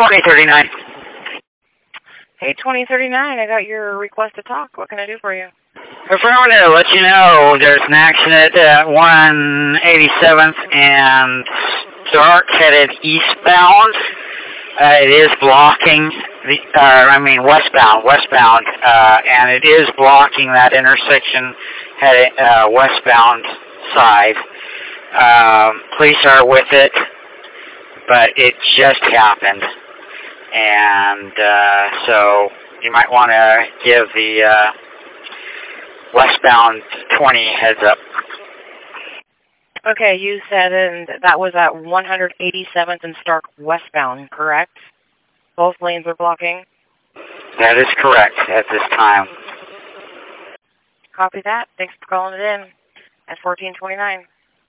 2039. Hey, 2039, I got your request to talk. What can I do for you? Affirmative, let you know there's an accident at 187th and Stark headed eastbound. It is blocking westbound, and it is blocking that intersection headed westbound side. Police are with it, but it just happened. And so you might want to give the westbound 20 heads up. Okay, you said that was at 187th and Stark westbound, correct? Both lanes are blocking? That is correct at this time. Copy that. Thanks for calling it in at 1429.